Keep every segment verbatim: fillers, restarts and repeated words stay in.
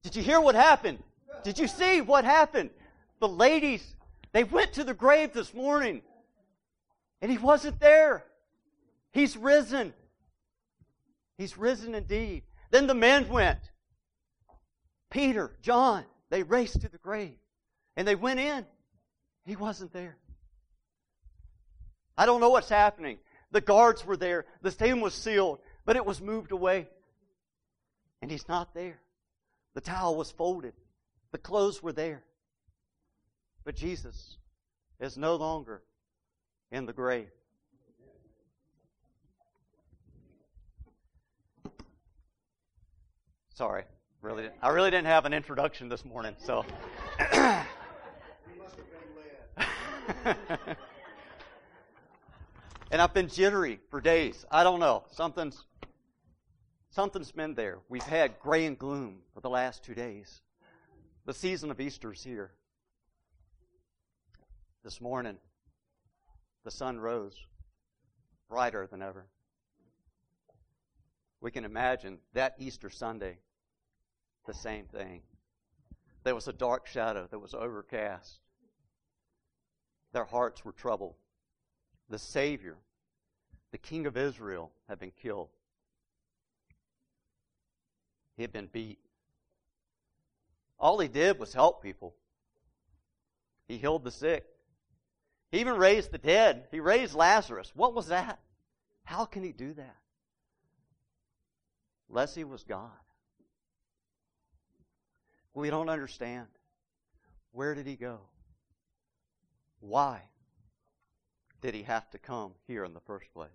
Did you hear what happened? Did you see what happened? The ladies, they went to the grave this morning, and he wasn't there. He's risen. He's risen indeed. Then the men went. Peter, John, they raced to the grave, and they went in. He wasn't there. I don't know what's happening. The guards were there. The tomb was sealed, but it was moved away. And he's not there. The towel was folded. The clothes were there. But Jesus is no longer in the grave. Sorry, really, didn't, I really didn't have an introduction this morning, so. And I've been jittery for days. I don't know. Something's something's been there. We've had gray and gloom for the last two days. The season of Easter's here. This morning, the sun rose brighter than ever. We can imagine that Easter Sunday, the same thing. There was a dark shadow that was overcast. Their hearts were troubled. The Savior, the King of Israel, had been killed. He had been beat. All he did was help people. He healed the sick. He even raised the dead. He raised Lazarus. What was that? How can he do that? Unless he was God. We don't understand. Where did he go? Why did he have to come here in the first place?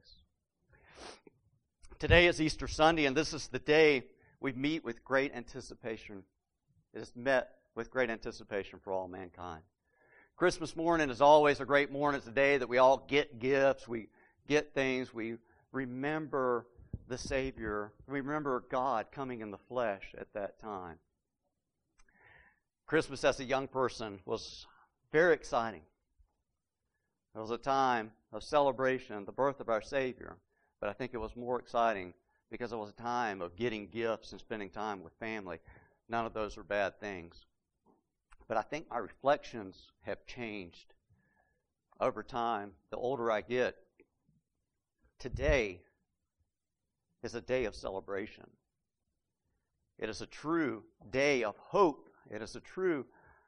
Today is Easter Sunday, and this is the day we meet with great anticipation. It is met with great anticipation for all mankind. Christmas morning is always a great morning. It's a day that we all get gifts, we get things, we remember the Savior, we remember God coming in the flesh at that time. Christmas as a young person was very exciting. It was a time of celebration, the birth of our Savior, but I think it was more exciting because it was a time of getting gifts and spending time with family. None of those are bad things. But I think my reflections have changed over time. The older I get, today is a day of celebration. It is a true day of hope. It is a true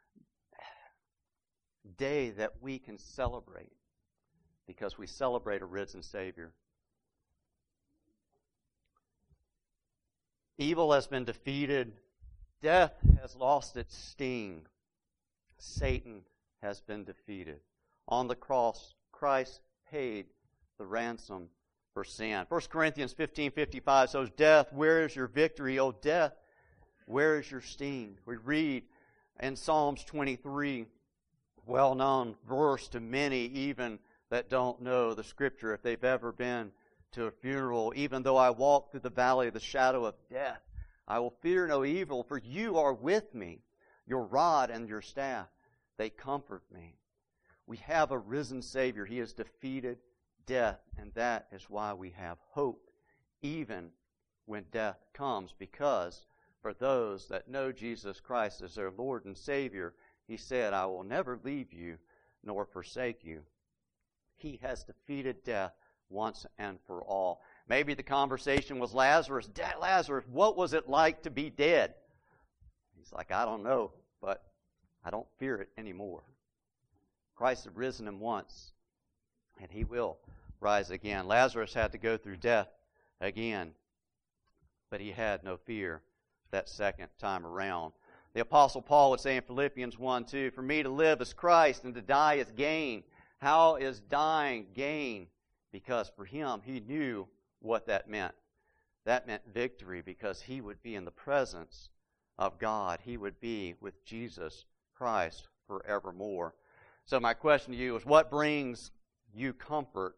day that we can celebrate because we celebrate a risen Savior. Evil has been defeated. Death has lost its sting. Satan has been defeated. On the cross, Christ paid the ransom for sin. First Corinthians fifteen fifty-five says, "Death, where is your victory? O death, where is your sting?" We read in Psalms twenty-three, well-known verse to many even that don't know the Scripture, if they've ever been to a funeral. "Even though I walk through the valley of the shadow of death, I will fear no evil, for you are with me. Your rod and your staff, they comfort me." We have a risen Savior. He has defeated death, and that is why we have hope, even when death comes, because for those that know Jesus Christ as their Lord and Savior, He said, "I will never leave you nor forsake you." He has defeated death once and for all. Maybe the conversation was Lazarus. Lazarus, what was it like to be dead? He's like, "I don't know, but I don't fear it anymore." Christ had risen him once, and He will rise again. Lazarus had to go through death again, but he had no fear that second time around. The Apostle Paul would say in Philippians one two, "For me to live is Christ, and to die is gain." How is dying gain? Because for him, he knew what that meant. That meant victory, because he would be in the presence of God. He would be with Jesus Christ forevermore. So my question to you is, what brings you comfort?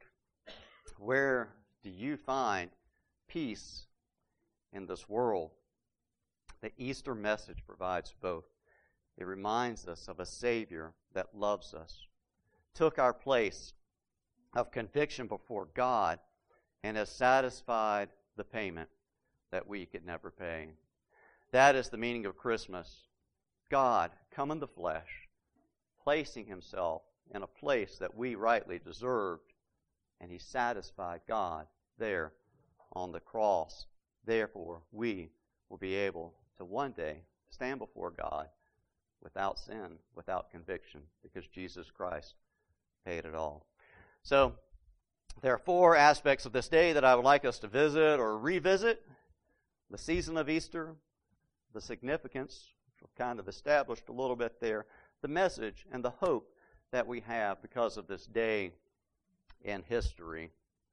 Where do you find peace in this world? The Easter message provides both. It reminds us of a Savior that loves us, took our place of conviction before God, and has satisfied the payment that we could never pay. That is the meaning of Christmas. God come in the flesh, placing himself in a place that we rightly deserved, and he satisfied God there on the cross. Therefore, we will be able to one day stand before God without sin, without conviction, because Jesus Christ paid it all. So, there are four aspects of this day that I would like us to visit or revisit. The season of Easter, the significance, which we've kind of established a little bit there, the message and the hope that we have because of this day in history.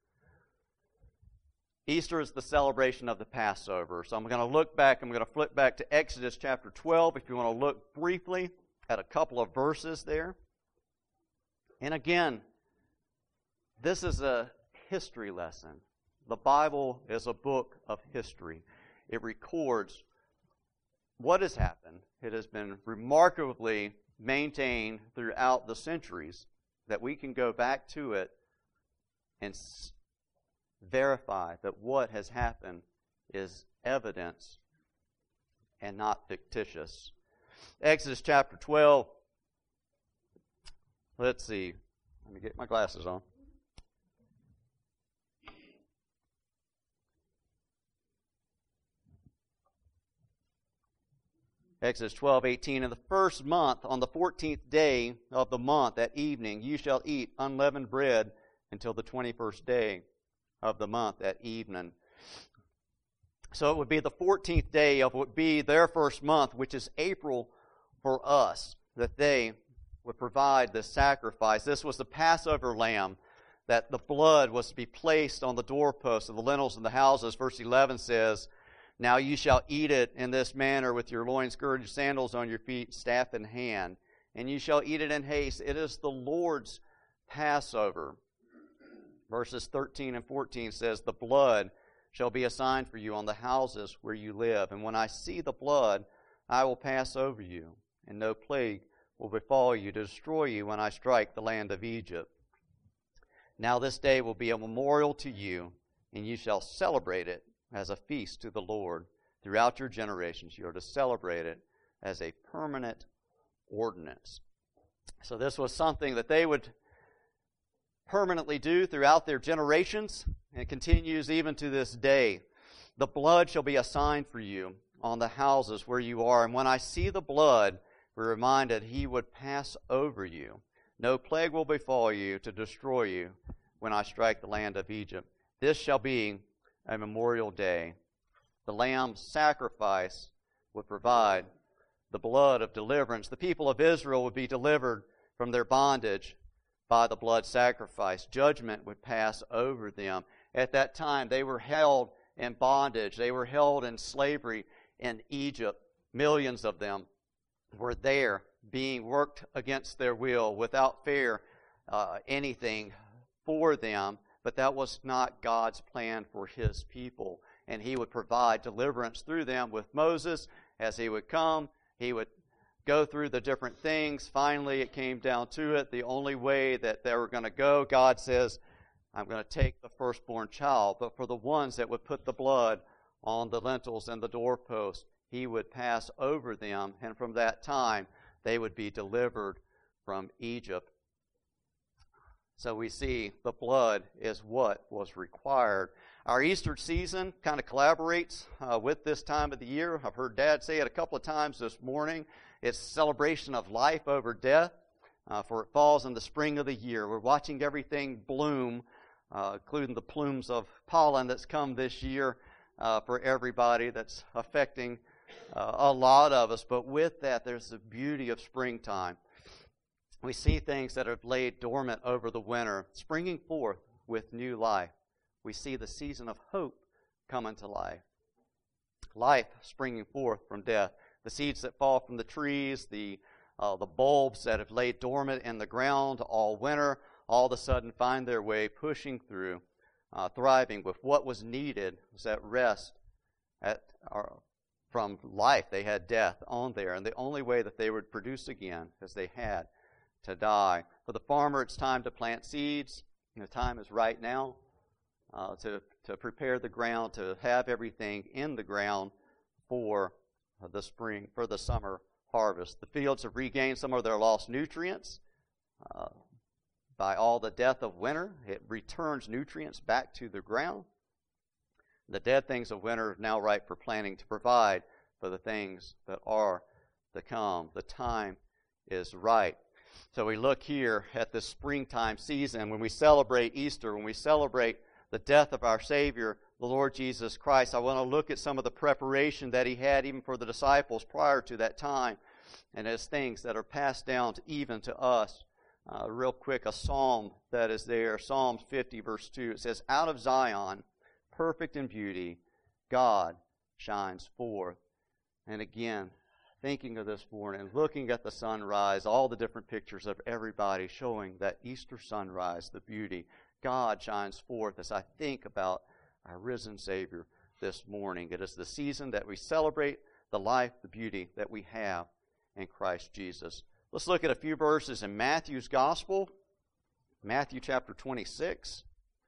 Easter is the celebration of the Passover. So I'm going to look back, I'm going to flip back to Exodus chapter twelve if you want to look briefly at a couple of verses there. And again, this is a history lesson. The Bible is a book of history. It records what has happened. It has been remarkably maintained throughout the centuries that we can go back to it and s- verify that what has happened is evidence and not fictitious. Exodus chapter twelve. Let's see. Let me get my glasses on. Exodus twelve eighteen. In the first month, on the fourteenth day of the month at evening, you shall eat unleavened bread until the twenty-first day of the month at evening. So it would be the fourteenth day of what would be their first month, which is April for us, that they would provide this sacrifice. This was the Passover lamb, that the blood was to be placed on the doorposts of the lintels of the houses. Verse eleven says, now you shall eat it in this manner with your loins girded, sandals on your feet, staff in hand. And you shall eat it in haste. It is the Lord's Passover. Verses thirteen and fourteen says, the blood shall be a sign for you on the houses where you live. And when I see the blood, I will pass over you, and no plague will befall you to destroy you when I strike the land of Egypt. Now this day will be a memorial to you, and you shall celebrate it as a feast to the Lord. Throughout your generations, you are to celebrate it as a permanent ordinance. So this was something that they would permanently do throughout their generations, and it continues even to this day. The blood shall be a sign for you on the houses where you are, and when I see the blood, we're reminded he would pass over you. No plague will befall you to destroy you when I strike the land of Egypt. This shall be a memorial day. The lamb's sacrifice would provide the blood of deliverance. The people of Israel would be delivered from their bondage by the blood sacrifice. Judgment would pass over them. At that time, they were held in bondage. They were held in slavery in Egypt. Millions of them were there being worked against their will without fair uh, anything for them. But that was not God's plan for his people. And he would provide deliverance through them with Moses. As he would come, he would go through the different things. Finally, it came down to it. The only way that they were going to go, God says, I'm going to take the firstborn child. But for the ones that would put the blood on the lintels and the doorposts, he would pass over them. And from that time, they would be delivered from Egypt. So we see the blood is what was required. Our Easter season kind of collaborates uh, with this time of the year. I've heard Dad say it a couple of times this morning. It's a celebration of life over death, uh, for it falls in the spring of the year. We're watching everything bloom, uh, including the plumes of pollen that's come this year uh, for everybody that's affecting uh, a lot of us. But with that, there's the beauty of springtime. We see things that have laid dormant over the winter, springing forth with new life. We see the season of hope coming to life. Life springing forth from death. The seeds that fall from the trees, the uh, the bulbs that have laid dormant in the ground all winter, all of a sudden find their way pushing through, uh, thriving with what was needed was that rest at, or, from life. They had death on there, and the only way that they would produce again is they had to die. For the farmer, it's time to plant seeds. The time is right now uh, to, to prepare the ground, to have everything in the ground for of the spring, for the summer harvest. The fields have regained some of their lost nutrients. Uh, by all the death of winter, it returns nutrients back to the ground. The dead things of winter are now ripe for planting to provide for the things that are to come. The time is right. So we look here at this springtime season when we celebrate Easter, when we celebrate the death of our Savior, the Lord Jesus Christ. I want to look at some of the preparation that he had even for the disciples prior to that time, and as things that are passed down to even to us. Uh, real quick, a psalm that is there, Psalm fifty, verse two. It says, "Out of Zion, perfect in beauty, God shines forth." And again, thinking of this morning, looking at the sunrise, all the different pictures of everybody showing that Easter sunrise, the beauty, God shines forth as I think about our risen Savior this morning. It is the season that we celebrate the life, the beauty that we have in Christ Jesus. Let's look at a few verses in Matthew's Gospel, Matthew chapter twenty-six.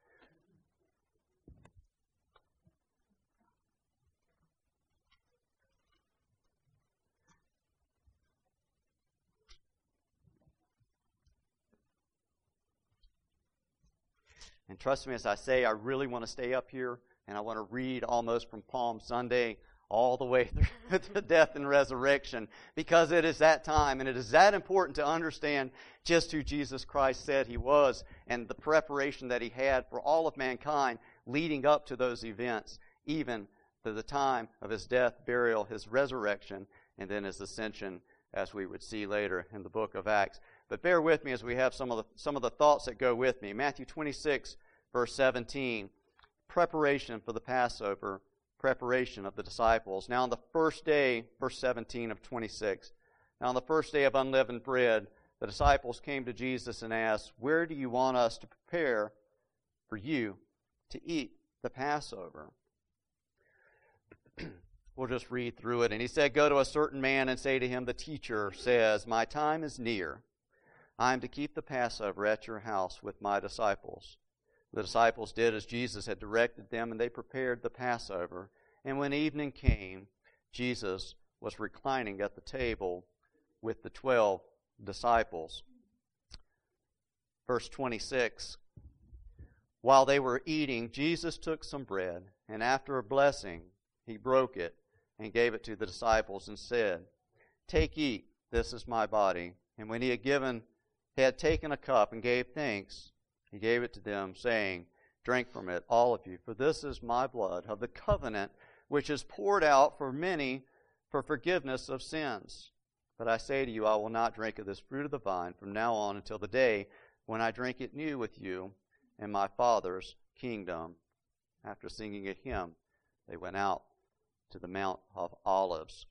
And trust me as I say, I really want to stay up here, and I want to read almost from Palm Sunday all the way through to death and resurrection, because it is that time, and it is that important to understand just who Jesus Christ said he was, and the preparation that he had for all of mankind leading up to those events, even to the time of his death, burial, his resurrection, and then his ascension, as we would see later in the book of Acts. But bear with me as we have some of the some of the thoughts that go with me. Matthew twenty-six, verse seventeen, preparation for the Passover, preparation of the disciples. Now on the first day, verse seventeen of twenty-six, now on the first day of unleavened bread, the disciples came to Jesus and asked, "Where do you want us to prepare for you to eat the Passover?" We'll just read through it. And he said, "Go to a certain man and say to him, the teacher says, my time is near. I am to keep the Passover at your house with my disciples." The disciples did as Jesus had directed them, and they prepared the Passover. And when evening came, Jesus was reclining at the table with the twelve disciples. Verse twenty-six, while they were eating, Jesus took some bread, and after a blessing, he broke it and gave it to the disciples and said, "Take, eat, this is my body." And when he had given He had taken a cup and gave thanks. He gave it to them, saying, "Drink from it, all of you, for this is my blood of the covenant, which is poured out for many for forgiveness of sins. But I say to you, I will not drink of this fruit of the vine from now on until the day when I drink it new with you in my Father's kingdom." After singing a hymn, they went out to the Mount of Olives.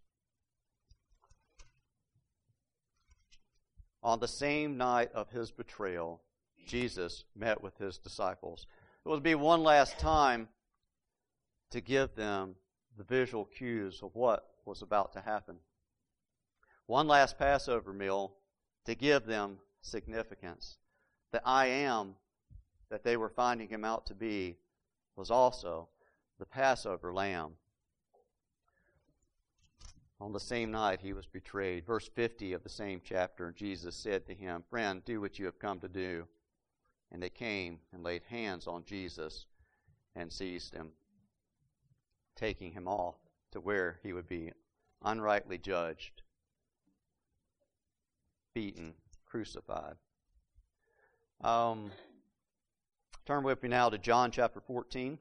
On the same night of his betrayal, Jesus met with his disciples. It would be one last time to give them the visual cues of what was about to happen. One last Passover meal to give them significance. The I am that they were finding him out to be was also the Passover lamb. On the same night he was betrayed. Verse fifty of the same chapter, Jesus said to him, "Friend, do what you have come to do." And they came and laid hands on Jesus and seized him, taking him off to where he would be unrightly judged, beaten, crucified. Um, turn with me now to John chapter fourteen.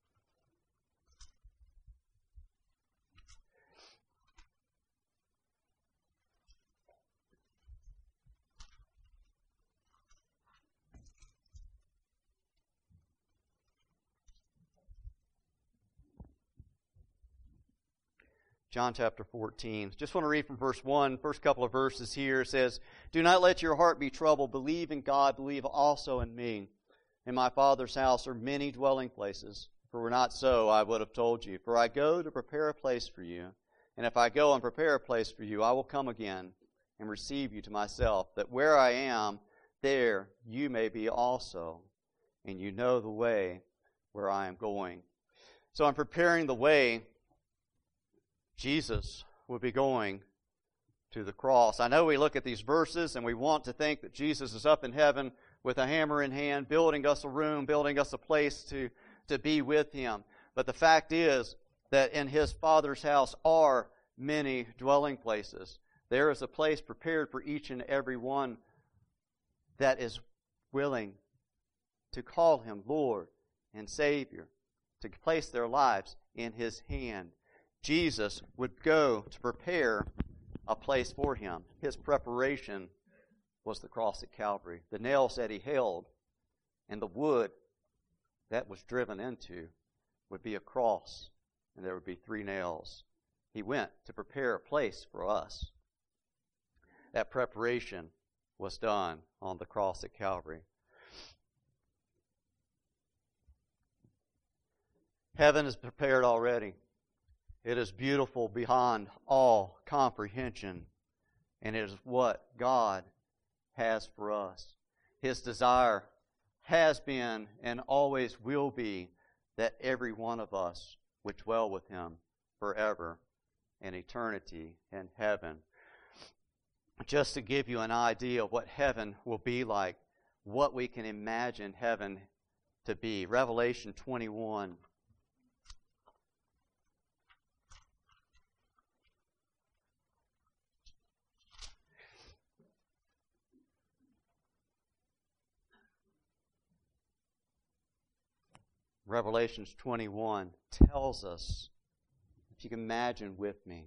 John chapter fourteen. Just want to read from verse one, first couple of verses here. It says, "Do not let your heart be troubled. Believe in God. Believe also in me. In my Father's house are many dwelling places. If it were not so, I would have told you. For I go to prepare a place for you. And if I go and prepare a place for you, I will come again and receive you to myself, that where I am, there you may be also. And you know the way where I am going." So I'm preparing the way. Jesus would be going to the cross. I know we look at these verses and we want to think that Jesus is up in heaven with a hammer in hand, building us a room, building us a place to, to be with Him. But the fact is that in His Father's house are many dwelling places. There is a place prepared for each and every one that is willing to call Him Lord and Savior, to place their lives in His hand. Jesus would go to prepare a place for Him. His preparation was the cross at Calvary. The nails that He held and the wood that was driven into would be a cross, and there would be three nails. He went to prepare a place for us. That preparation was done on the cross at Calvary. Heaven is prepared already. It is beautiful beyond all comprehension, and it is what God has for us. His desire has been and always will be that every one of us would dwell with Him forever in eternity in heaven. Just to give you an idea of what heaven will be like, what we can imagine heaven to be. Revelation twenty-one. Revelation twenty-one tells us, if you can imagine with me,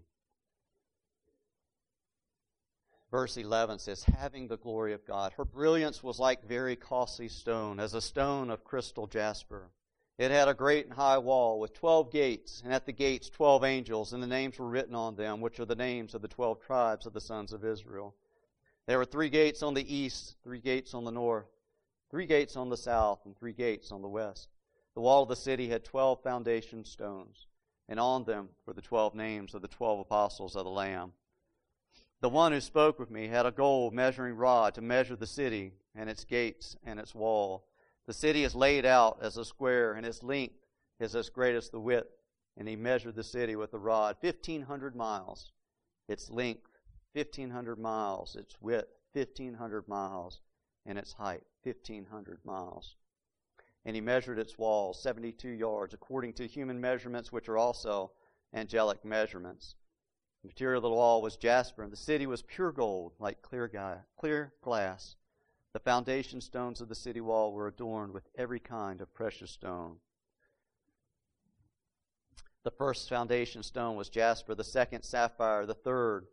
verse eleven says, having the glory of God. Her brilliance was like very costly stone, as a stone of crystal jasper. It had a great and high wall with twelve gates, and at the gates twelve angels, and the names were written on them, which are the names of the twelve tribes of the sons of Israel. There were three gates on the east, three gates on the north, three gates on the south, and three gates on the west. The wall of the city had twelve foundation stones, and on them were the twelve names of the twelve apostles of the Lamb. The one who spoke with me had a gold measuring rod to measure the city and its gates and its wall. The city is laid out as a square, and its length is as great as the width. And he measured the city with the rod, fifteen hundred miles. Its length, fifteen hundred miles. Its width, fifteen hundred miles. And its height, fifteen hundred miles. And he measured its walls, seventy-two yards, according to human measurements, which are also angelic measurements. The material of the wall was jasper, and the city was pure gold, like clear, guy, clear glass. The foundation stones of the city wall were adorned with every kind of precious stone. The first foundation stone was jasper, the second sapphire, the third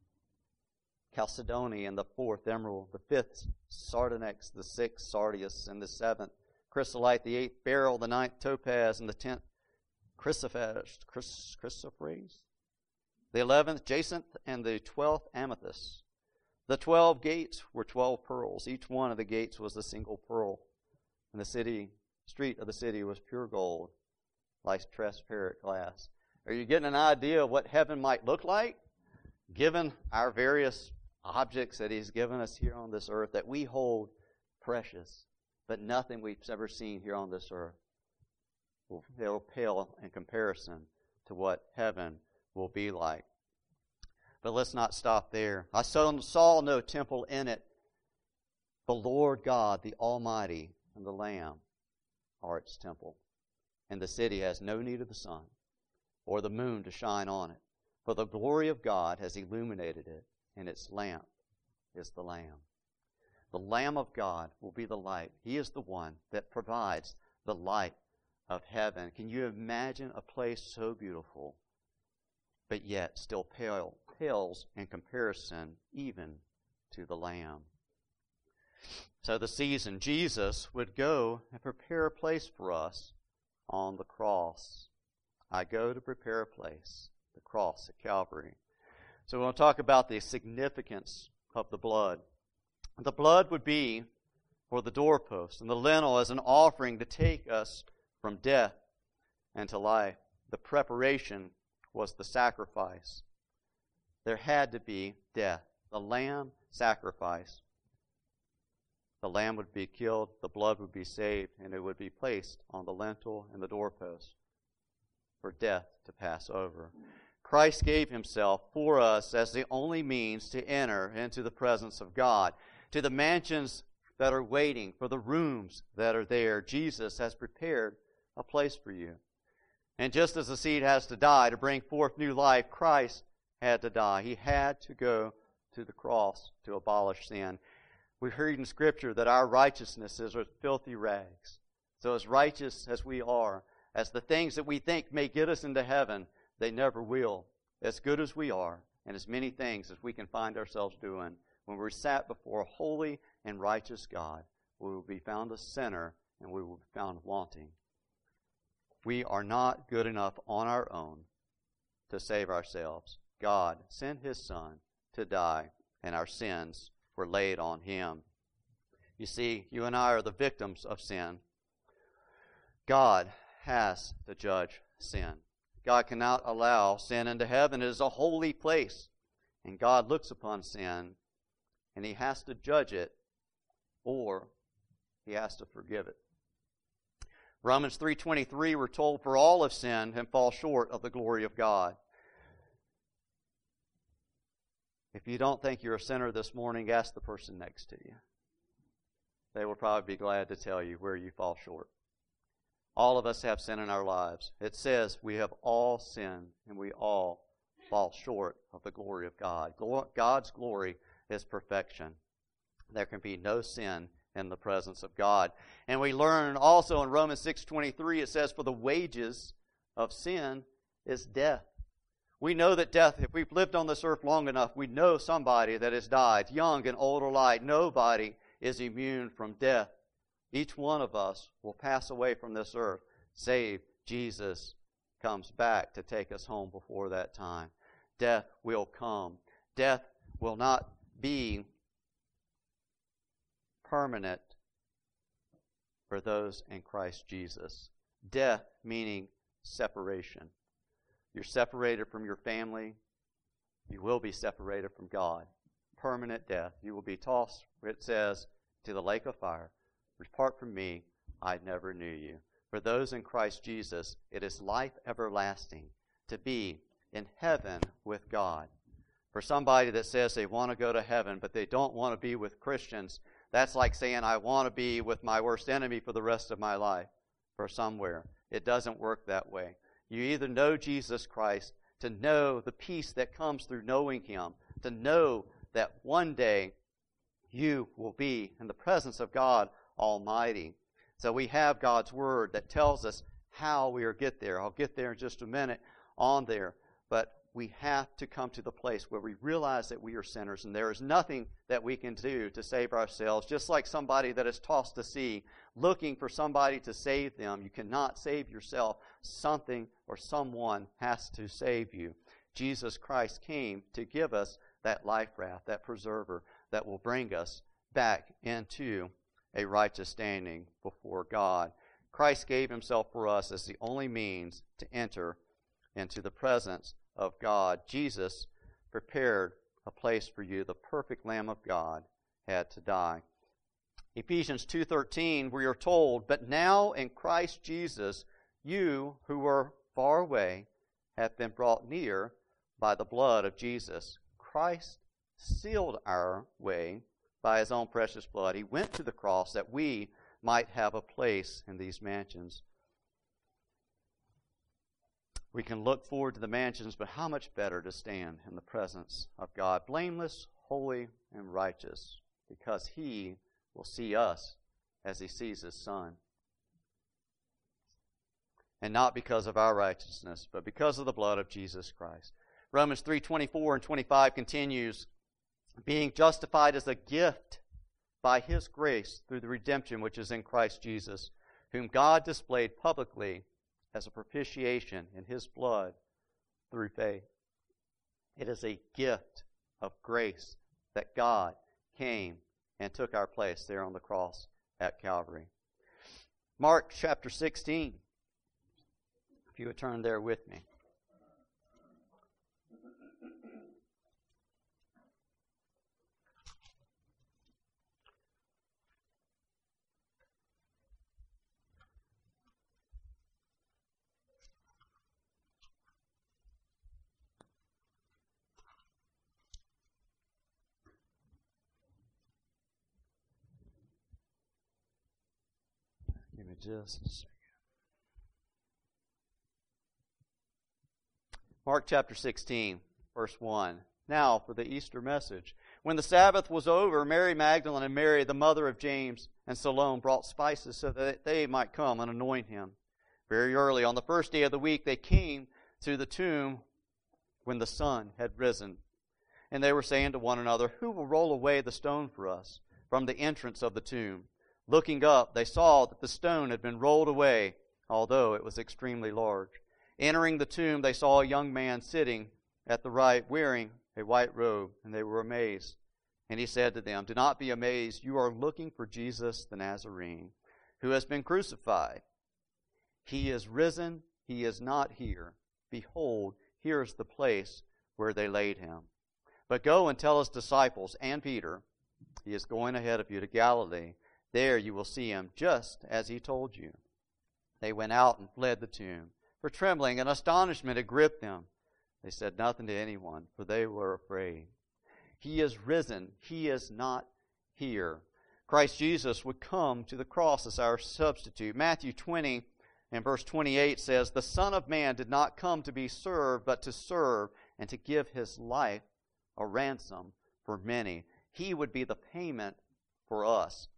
chalcedony, and the fourth emerald, the fifth sardonyx, the sixth sardius, and the seventh chrysolite, the eighth beryl, the ninth topaz, and the tenth chrysoprase, chrys, chrysoprase, the eleventh jacinth, and the twelfth amethyst. The twelve gates were twelve pearls. Each one of the gates was a single pearl. And the city, street of the city was pure gold, like transparent glass. Are you getting an idea of what heaven might look like? Given our various objects that He's given us here on this earth that we hold precious, but nothing we've ever seen here on this earth will, will pale in comparison to what heaven will be like. But let's not stop there. I saw, saw no temple in it. The Lord God, the Almighty, and the Lamb are its temple. And the city has no need of the sun or the moon to shine on it. For the glory of God has illuminated it, and its lamp is the Lamb. The Lamb of God will be the light. He is the one that provides the light of heaven. Can you imagine a place so beautiful, but yet still pale, pales in comparison even to the Lamb? So the season, Jesus would go and prepare a place for us on the cross. I go to prepare a place, the cross at Calvary. So we're going to talk about the significance of the blood. The blood would be for the doorpost, and the lintel as an offering to take us from death and to life. The preparation was the sacrifice. There had to be death. The lamb sacrifice. The lamb would be killed, the blood would be saved, and it would be placed on the lintel and the doorpost for death to pass over. Christ gave himself for us as the only means to enter into the presence of God. To the mansions that are waiting, for the rooms that are there, Jesus has prepared a place for you. And just as the seed has to die to bring forth new life, Christ had to die. He had to go to the cross to abolish sin. We read in Scripture that our righteousness is as filthy rags. So as righteous as we are, as the things that we think may get us into heaven, they never will. As good as we are, and as many things as we can find ourselves doing, when we're sat before a holy and righteous God, we will be found a sinner and we will be found wanting. We are not good enough on our own to save ourselves. God sent His Son to die, and our sins were laid on Him. You see, you and I are the victims of sin. God has to judge sin. God cannot allow sin into heaven. It is a holy place. And God looks upon sin, and He has to judge it, or He has to forgive it. Romans three twenty-three, we're told, for all have sinned and fall short of the glory of God. If you don't think you're a sinner this morning, ask the person next to you. They will probably be glad to tell you where you fall short. All of us have sin in our lives. It says we have all sinned and we all fall short of the glory of God. God's glory is perfection. There can be no sin in the presence of God. And we learn also in Romans six twenty-three, it says, for the wages of sin is death. We know that death, if we've lived on this earth long enough, we know somebody that has died, young and old alike. Nobody is immune from death. Each one of us will pass away from this earth, save Jesus comes back to take us home before that time. Death will come. Death will not be permanent for those in Christ Jesus. Death meaning separation. You're separated from your family. You will be separated from God. Permanent death. You will be tossed, it says, to the lake of fire. Depart from me, I never knew you. For those in Christ Jesus, it is life everlasting to be in heaven with God. For somebody that says they want to go to heaven, but they don't want to be with Christians, that's like saying, I want to be with my worst enemy for the rest of my life, or somewhere. It doesn't work that way. You either know Jesus Christ, to know the peace that comes through knowing Him, to know that one day you will be in the presence of God Almighty. So we have God's Word that tells us how we are get there. I'll get there in just a minute on there. But we have to come to the place where we realize that we are sinners and there is nothing that we can do to save ourselves. Just like somebody that is tossed to sea, looking for somebody to save them. You cannot save yourself. Something or someone has to save you. Jesus Christ came to give us that life raft, that preserver that will bring us back into a righteous standing before God. Christ gave Himself for us as the only means to enter into the presence of God. Jesus prepared a place for you. The perfect Lamb of God had to die. Ephesians two thirteen, we are told, but now in Christ Jesus, you who were far away have been brought near by the blood of Jesus. Christ sealed our way by His own precious blood. He went to the cross that we might have a place in these mansions. We can look forward to the mansions, but how much better to stand in the presence of God, blameless, holy, and righteous, because He will see us as He sees His Son. And not because of our righteousness, but because of the blood of Jesus Christ. Romans three twenty-four and twenty-five continues, being justified as a gift by His grace through the redemption which is in Christ Jesus, whom God displayed publicly as a propitiation in His blood through faith. It is a gift of grace that God came and took our place there on the cross at Calvary. Mark chapter sixteen, if you would turn there with me. Give me just a second. Mark chapter sixteen, verse one. Now for the Easter message. When the Sabbath was over, Mary Magdalene and Mary, the mother of James, and Salome brought spices so that they might come and anoint him. Very early, on the first day of the week, they came to the tomb when the sun had risen. And they were saying to one another, "Who will roll away the stone for us from the entrance of the tomb?" Looking up, they saw that the stone had been rolled away, although it was extremely large. Entering the tomb, they saw a young man sitting at the right, wearing a white robe, and they were amazed. And he said to them, "Do not be amazed. You are looking for Jesus the Nazarene, who has been crucified. He is risen. He is not here. Behold, here is the place where they laid him. But go and tell his disciples and Peter, he is going ahead of you to Galilee. There you will see him, just as he told you." They went out and fled the tomb, for trembling and astonishment had gripped them. They said nothing to anyone, for they were afraid. He is risen. He is not here. Christ Jesus would come to the cross as our substitute. Matthew twenty and verse twenty-eight says, "The Son of Man did not come to be served, but to serve and to give his life a ransom for many." He would be the payment for us.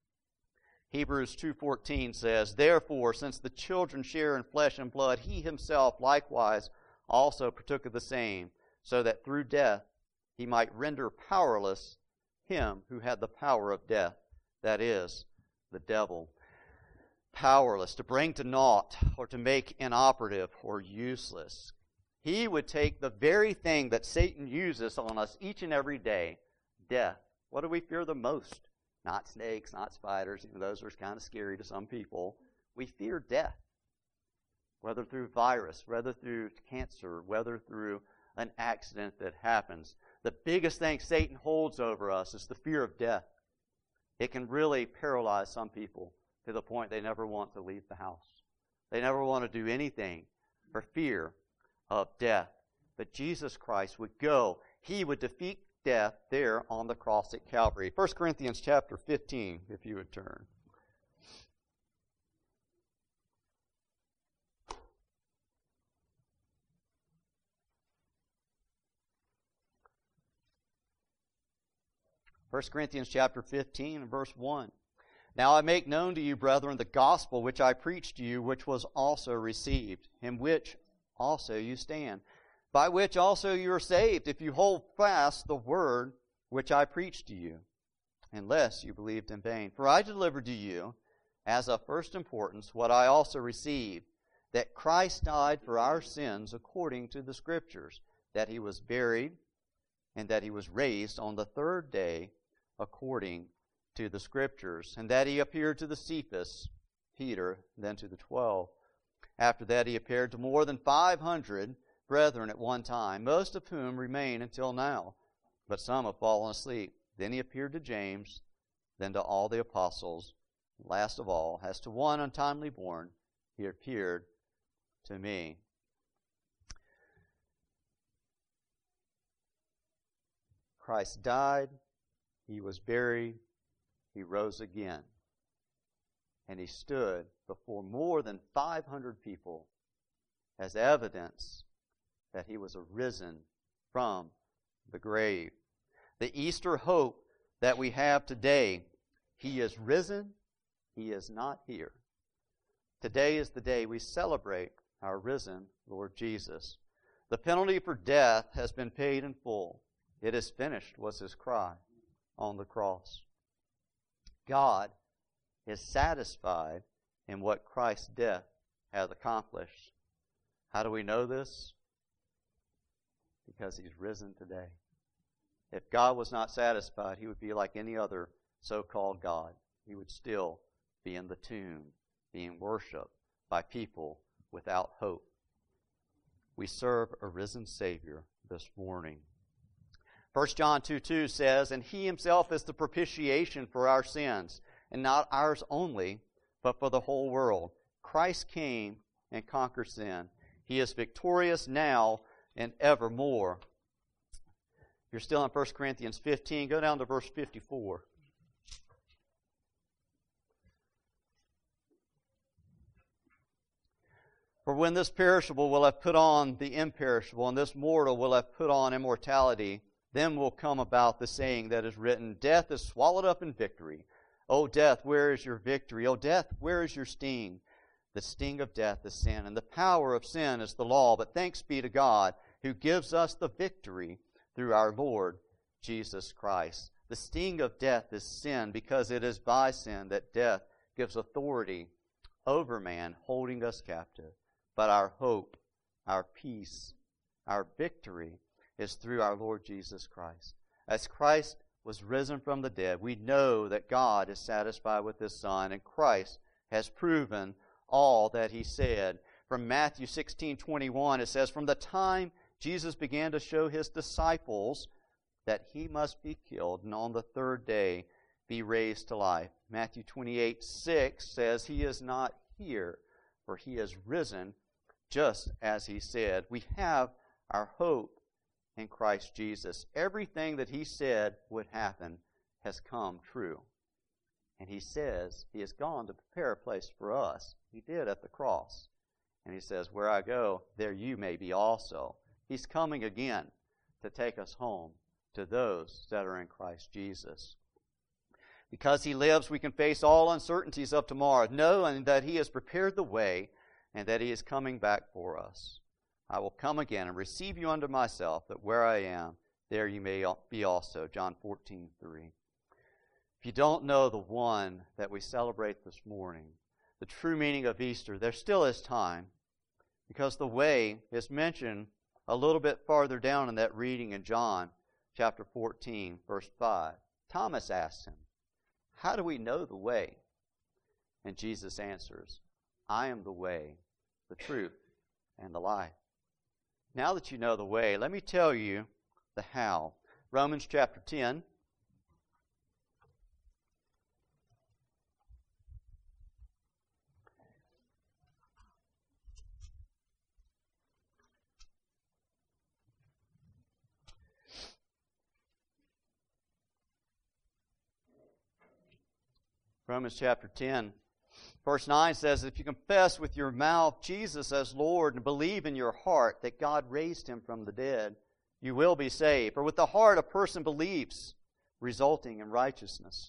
Hebrews two fourteen says, "Therefore, since the children share in flesh and blood, he himself likewise also partook of the same, so that through death he might render powerless him who had the power of death, that is, the devil." Powerless, to bring to naught, or to make inoperative or useless. He would take the very thing that Satan uses on us each and every day, death. What do we fear the most? Not snakes, not spiders. Even those are kind of scary to some people. We fear death. Whether through virus, whether through cancer, whether through an accident that happens. The biggest thing Satan holds over us is the fear of death. It can really paralyze some people to the point they never want to leave the house. They never want to do anything for fear of death. But Jesus Christ would go. He would defeat death there on the cross at Calvary. First Corinthians chapter fifteen, if you would turn. First Corinthians chapter fifteen and verse one. "Now I make known to you, brethren, the gospel which I preached to you, which was also received, in which also you stand, by which also you are saved, if you hold fast the word which I preached to you, unless you believed in vain. For I delivered to you, as of first importance, what I also received, that Christ died for our sins according to the Scriptures, that he was buried, and that he was raised on the third day according to the Scriptures, and that he appeared to the Cephas, Peter, then to the twelve. After that he appeared to more than five hundred brethren at one time, most of whom remain until now, but some have fallen asleep. Then he appeared to James, then to all the apostles. Last of all, as to one untimely born, he appeared to me." Christ died, he was buried, he rose again, and he stood before more than five hundred people as evidence that he was arisen from the grave. The Easter hope that we have today, he is risen, he is not here. Today is the day we celebrate our risen Lord Jesus. The penalty for death has been paid in full. "It is finished," was his cry on the cross. God is satisfied in what Christ's death has accomplished. How do we know this? Because he's risen today. If God was not satisfied, he would be like any other so-called God. He would still be in the tomb, being worshipped by people without hope. We serve a risen Savior this morning. First John two two says, "And he himself is the propitiation for our sins, and not ours only, but for the whole world. Christ came and conquered sin. He is victorious now and evermore." You're still in First Corinthians fifteen. Go down to verse fifty-four. when this perishable will have put on the imperishable, and this mortal will have put on immortality, then will come about the saying that is written, Death is swallowed up in victory. O death, where is your victory? O death, where is your sting? The sting of death is sin, and the power of sin is the law. But thanks be to God, who gives us the victory through our Lord Jesus Christ. The sting of death is sin, because it is by sin that death gives authority over man, holding us captive. But our hope, our peace, our victory is through our Lord Jesus Christ. As Christ was risen from the dead, we know that God is satisfied with His Son, and Christ has proven all that He said. From Matthew sixteen twenty-one, it says, From the time Jesus began to show His disciples that He must be killed, and on the third day be raised to life. Matthew twenty-eight six says, He is not here, for He is risen, just as He said. We have our hope in Christ Jesus. Everything that He said would happen has come true. And He says He has gone to prepare a place for us. He did at the cross. And He says, where I go, there you may be also. He's coming again to take us home to those that are in Christ Jesus. Because He lives, we can face all uncertainties of tomorrow, knowing that He has prepared the way and that He is coming back for us. I will come again and receive you unto myself, that where I am, there you may be also. John fourteen three. If you don't know the one that we celebrate this morning, the true meaning of Easter, there still is time, because the way is mentioned a little bit farther down in that reading in John chapter fourteen, verse five. Thomas asks Him, how do we know the way? And Jesus answers, I am the way, the truth, and the life. Now that you know the way, let me tell you the how. Romans chapter ten. Romans chapter ten. Verse nine says, if you confess with your mouth Jesus as Lord and believe in your heart that God raised Him from the dead, you will be saved. For with the heart a person believes, resulting in righteousness.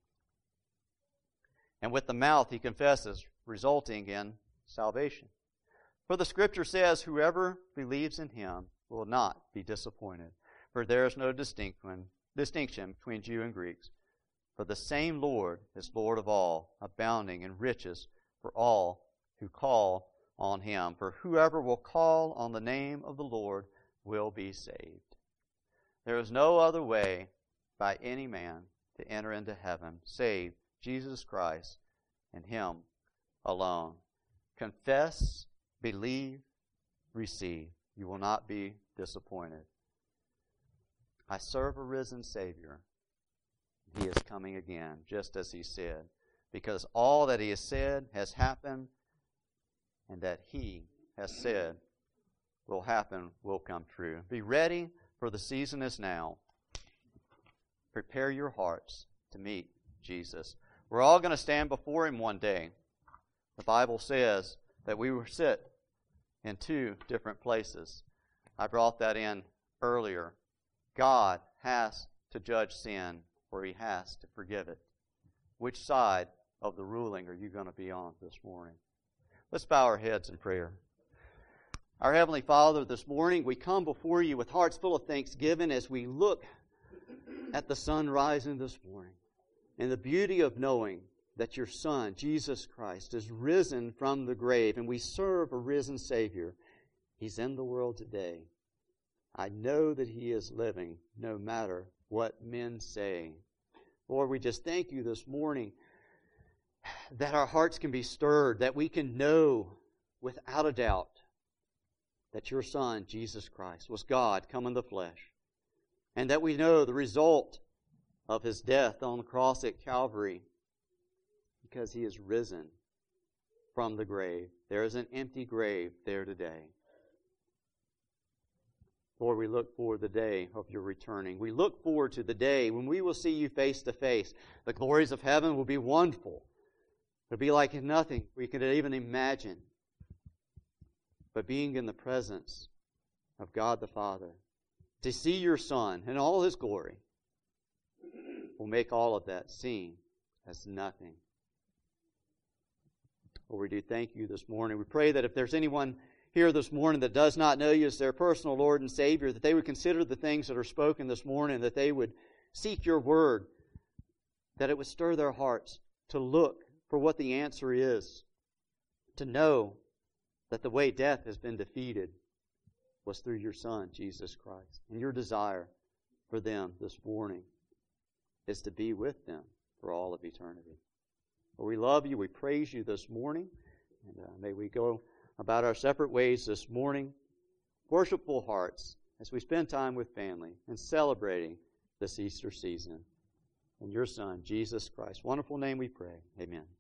And with the mouth he confesses, resulting in salvation. For the Scripture says, whoever believes in Him will not be disappointed. For there is no distinction between Jew and Greeks. For the same Lord is Lord of all, abounding in riches for all who call on Him. For whoever will call on the name of the Lord will be saved. There is no other way by any man to enter into heaven, save Jesus Christ and Him alone. Confess, believe, receive. You will not be disappointed. I serve a risen Savior. He is coming again, just as He said, because all that He has said has happened, and that He has said will happen will come true. Be ready, for the season is now. Prepare your hearts to meet Jesus. We're all going to stand before Him one day. The Bible says that we will sit in two different places. I brought that in earlier. God has to judge sin, or He has to forgive it. Which side of the ruling are you going to be on this morning? Let's bow our heads in prayer. Our Heavenly Father, this morning we come before You with hearts full of thanksgiving as we look at the sun rising this morning and the beauty of knowing that Your Son, Jesus Christ, is risen from the grave, and we serve a risen Savior. He's in the world today. I know that He is living no matter what men say. Lord, we just thank You this morning that our hearts can be stirred, that we can know without a doubt that Your Son, Jesus Christ, was God come in the flesh, and that we know the result of His death on the cross at Calvary, because He is risen from the grave. There is an empty grave there today. Lord, we look forward to the day of Your returning. We look forward to the day when we will see You face to face. The glories of heaven will be wonderful. It'll be like nothing we could even imagine. but being in the presence of God the Father, to see your Son in all His glory, will make all of that seem as nothing. Lord, we do thank you this morning. We pray that if there's anyone here this morning that does not know you as their personal Lord and Savior, that they would consider the things that are spoken this morning, that they would seek your word, that it would stir their hearts to look for what the answer is, to know that the way death has been defeated was through your Son, Jesus Christ. And your desire for them this morning is to be with them for all of eternity. Lord, we love you. We praise you this morning. And uh, may we go about our separate ways this morning, worshipful hearts, as we spend time with family and celebrating this Easter season. In your Son, Jesus Christ. Wonderful name we pray. Amen.